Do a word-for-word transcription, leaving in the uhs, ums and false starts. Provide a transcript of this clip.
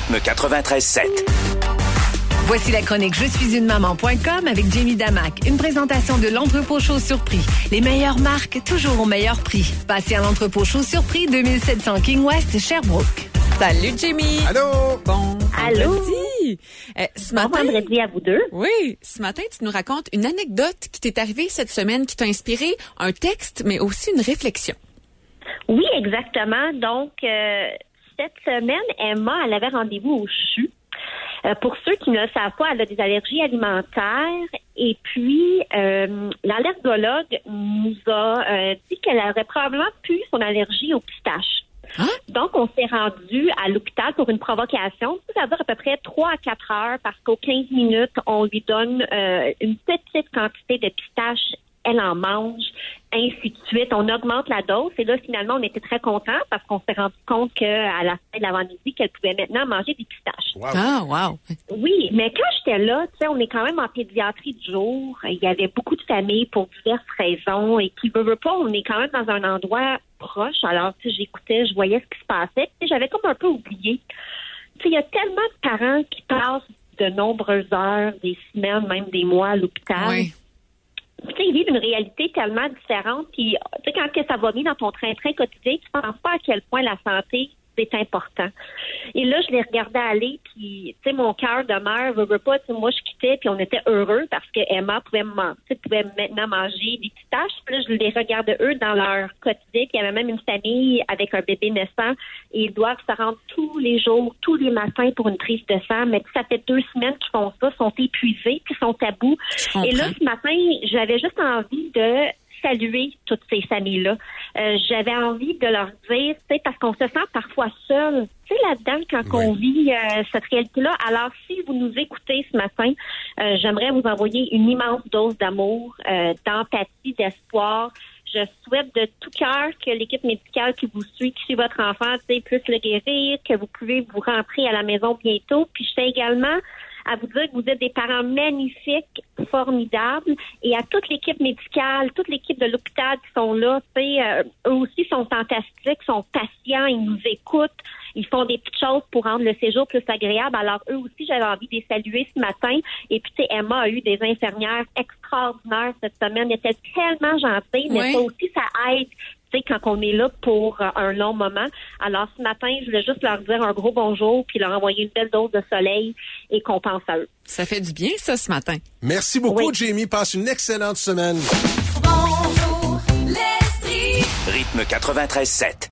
Rythme quatre-vingt-treize sept. Voici la chronique je suis une maman point com avec Jamie Damac. Une présentation de l'Entrepôt Chaud Surpris. Les meilleures marques, toujours au meilleur prix. Passez à l'Entrepôt Chaud Surpris, deux mille sept cents King West, Sherbrooke. Salut, Jamie. Allô. Bon Allô. vendredi. Euh, ce Bon matin, vendredi à vous deux. Oui, ce matin, tu nous racontes une anecdote qui t'est arrivée cette semaine, qui t'a inspiré un texte, mais aussi une réflexion. Oui, exactement. Donc, euh, cette semaine, Emma, elle avait rendez-vous au C H U. Euh, pour ceux qui ne le savent pas, elle a des allergies alimentaires et puis euh, l'allergologue nous a euh, dit qu'elle aurait probablement pu son allergie aux pistaches. Hein? Donc, on s'est rendu à l'hôpital pour une provocation. Ça dure à peu près trois à quatre heures parce qu'aux quinze minutes, on lui donne euh, une petite quantité de pistaches. Elle en mange, ainsi de suite. On augmente la dose. Et là, finalement, on était très contents parce qu'on s'est rendu compte qu'à la fin de l'avant-midi, qu'elle pouvait maintenant manger des pistaches. Wow. Ah, wow. Oui, mais quand j'étais là, tu sais, on est quand même en pédiatrie du jour. Il y avait beaucoup de familles pour diverses raisons et qui veut, veut pas, on est quand même dans un endroit proche. Alors, tu sais, j'écoutais, je voyais ce qui se passait. Tu sais, j'avais comme un peu oublié. Tu sais, il y a tellement de parents qui passent de nombreuses heures, des semaines, même des mois à l'hôpital. Oui. Tu sais, ils vivent une réalité tellement différente. Puis, tu sais, quand que ça va bien dans ton train-train quotidien, tu penses pas à quel point la santé, c'est important. Et là, je les regardais aller, puis, tu sais, mon cœur de mère, veut, veut pas, tu sais, moi, je quittais, puis on était heureux parce que Emma pouvait, man- pouvait maintenant manger des pistaches. Puis là, je les regardais, eux, dans leur quotidien, puis il y avait même une famille avec un bébé naissant, et ils doivent se rendre tous les jours, tous les matins pour une prise de sang. Mais ça fait deux semaines qu'ils font ça, sont épuisés, puis sont à bout. Et là, ce matin, j'avais juste envie de saluer toutes ces familles-là. Euh, j'avais envie de leur dire, tu sais, parce qu'on se sent parfois seul, tu sais, là-dedans, quand Oui. on vit euh, cette réalité-là. Alors, si vous nous écoutez ce matin, euh, j'aimerais vous envoyer une immense dose d'amour, euh, d'empathie, d'espoir. Je souhaite de tout cœur que l'équipe médicale qui vous suit, qui suit votre enfant, tu sais, puisse le guérir, que vous pouvez vous rentrer à la maison bientôt. Puis je sais également à vous dire que vous êtes des parents magnifiques, formidables, et à toute l'équipe médicale, toute l'équipe de l'hôpital qui sont là, tu sais, euh, eux aussi sont fantastiques, sont patients, ils nous écoutent, ils font des petites choses pour rendre le séjour plus agréable. Alors eux aussi, j'avais envie de les saluer ce matin. Et puis, tu sais, Emma a eu des infirmières extraordinaires cette semaine, elle était tellement gentille, mais Oui. ça aussi, ça aide. Tu sais, quand on est là pour euh, un long moment. Alors, ce matin, je voulais juste leur dire un gros bonjour puis leur envoyer une belle dose de soleil et qu'on pense à eux. Ça fait du bien, ça, ce matin. Merci beaucoup, Oui. Jamie. Passe une excellente semaine. Rythme quatre-vingt-treize sept.